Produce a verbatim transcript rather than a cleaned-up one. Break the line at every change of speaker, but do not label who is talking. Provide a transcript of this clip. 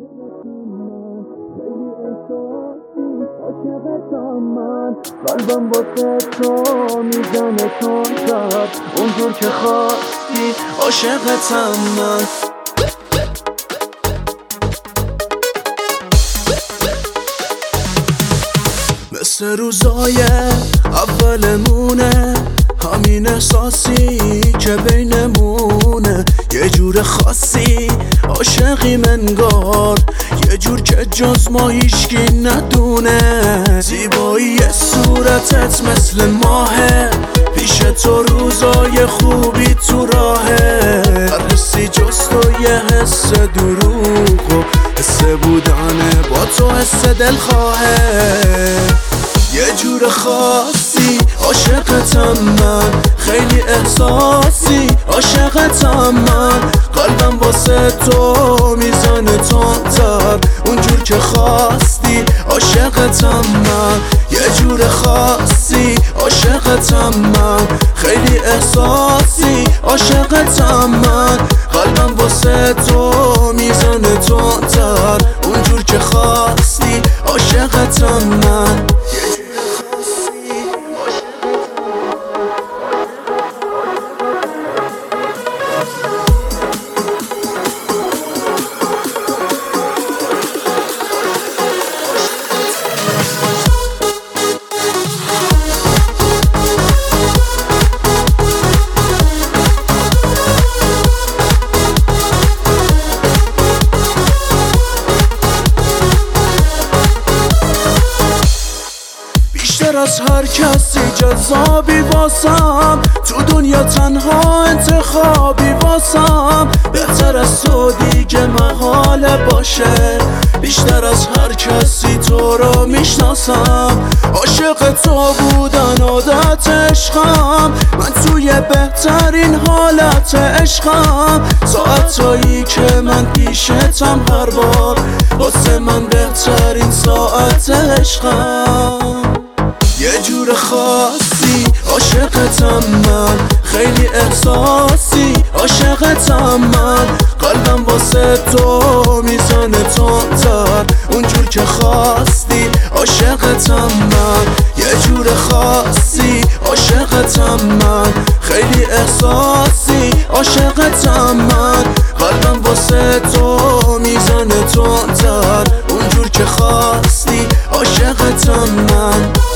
عاشقتم من، قلبم واسه تو میزنه تندتر اونجور که خواستی. عاشقتم من. مثل روزای اولمونه، همین احساسی که بینمونه، یه جور خاصی عاشقی منگار، یه جور که جز ما هیچکی ندونه. زیبایی صورتت مثل ماهه، پیش تو روزای خوبی تو راهه. هر حسی جز تو یه حس دروغ و حس بودن با تو حس دلخواهه. یه جور خاصی عاشقتم من، خیلی احساسی عاشقتم من. قلبم واسه تو میزنه تندتر اونجور که خواستی. عاشقتم من. یه جور خاصی عاشقتم من، خیلی احساسی عاشقتم من. قلبم واسه تو میزنه تندتر اونجور که خواستی. عاشقتم من. بیشتر از هر کسی جذابی واسم، تو دنیا تنها انتخابی واسم. بهتر از تو دیگه محاله باشه، بیشتر از هر کسی تو رو میشناسم. عاشق تو بودن عادت عشقم، من توی بهترین حالت عشقم. ساعتایی که من پیشتم هر بار، واسه من بهترین ساعت عشقم. یه جور خاصی عاشقتم من، خیلی احساسی عاشقتم من. قلبم واسه تو میزنه تندتر اونجور که خواستی. عاشقتم من. یه جور خاصی عاشقتم من، خیلی احساسی عاشقتم من. قلبم واسه تو میزنه تندتر اونجور که خواستی. عاشقتم من.